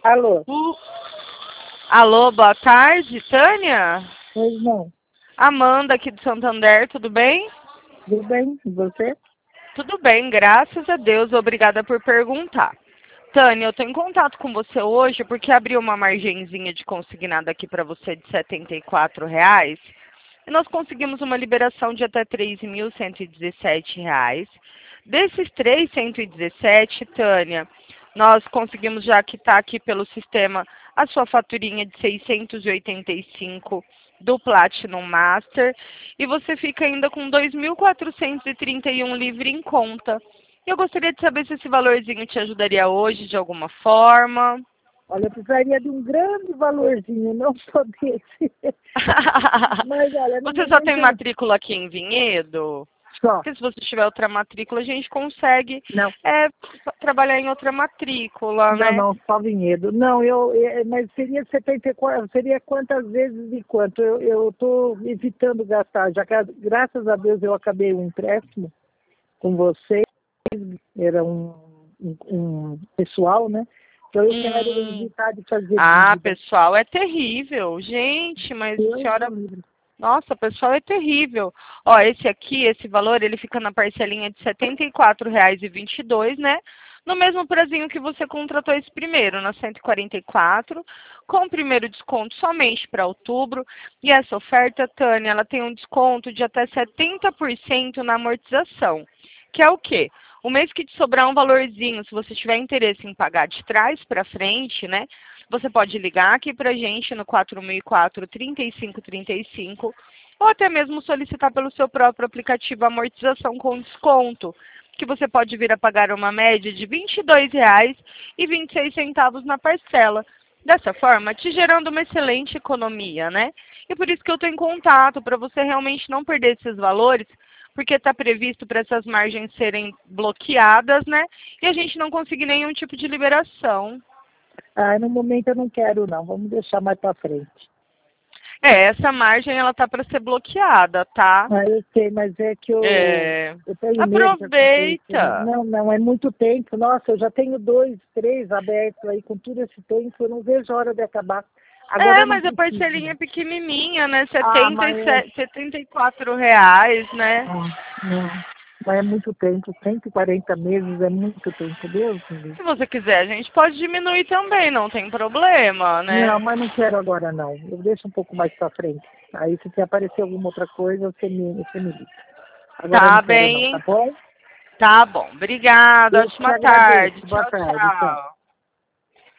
Alô? Alô, boa tarde, Tânia? Pois não. Amanda aqui do Santander, tudo bem? Tudo bem? E você? Tudo bem, graças a Deus, obrigada por perguntar. Tânia, eu estou em contato com você hoje porque abriu uma margenzinha de consignado aqui para você de R$ 74,00 e nós conseguimos uma liberação de até R$ 3.117. Desses 3.117, Tânia, nós conseguimos já quitar aqui pelo sistema a sua faturinha de 685 do Platinum Master e você fica ainda com 2.431 livre em conta. Eu gostaria de saber se esse valorzinho te ajudaria hoje de alguma forma. Olha, eu precisaria de um grande valorzinho, não só desse. Mas, olha, no Você só momento tem matrícula aqui em Vinhedo? só. Porque se você tiver outra matrícula, a gente consegue Não, trabalhar em outra matrícula, não, né? não, só Vinhedo. Não, mas seria 74, seria quantas vezes e quanto? Eu estou evitando gastar, já que graças a Deus eu acabei um empréstimo com vocês, era um pessoal, né? Então eu quero evitar de fazer Ah, dívida. pessoal, é terrível. Gente, mas a Deus senhora... me livre. Nossa, pessoal, é terrível. Ó, esse aqui, esse valor, ele fica na parcelinha de R$ 74,22, né? No mesmo prazinho que você contratou esse primeiro, na 144, com o primeiro desconto somente para outubro. E essa oferta, Tânia, ela tem um desconto de até 70% na amortização. Que é o quê? O mês que te sobrar um valorzinho, se você tiver interesse em pagar de trás para frente, né? Você pode ligar aqui pra gente no 4004-3535 ou até mesmo solicitar pelo seu próprio aplicativo a amortização com desconto, que você pode vir a pagar uma média de R$ 22,26 na parcela. Dessa forma, te gerando uma excelente economia, né? E por isso que eu estou em contato, para você realmente não perder esses valores, porque está previsto para essas margens serem bloqueadas, né? E a gente não conseguir nenhum tipo de liberação. Ah, no momento eu não quero não, vamos deixar mais para frente. Essa margem ela tá para ser bloqueada, tá? Ah, eu sei, mas é que É, eu tenho medo que aconteça. aproveita. Não, não, é muito tempo. Nossa, eu já tenho 2, 3 abertos aí, com tudo esse tempo, eu não vejo a hora de acabar. Agora É, eu não mas a preciso. parcelinha é pequenininha, né? Ah, mas é... R$ 74,00, né? Não, mas é muito tempo, 140 meses é muito tempo, Deus me livre. Se você quiser, a gente pode diminuir também, não tem problema, né? Não, mas não quero agora não. Eu deixo um pouco mais para frente. Aí se aparecer alguma outra coisa, você me liga. Agora eu não Tá quero não, tá bem, bom? tá bom. Obrigada, Eu te ótima tarde. agradeço. Boa Tchau, tarde, tchau. tchau.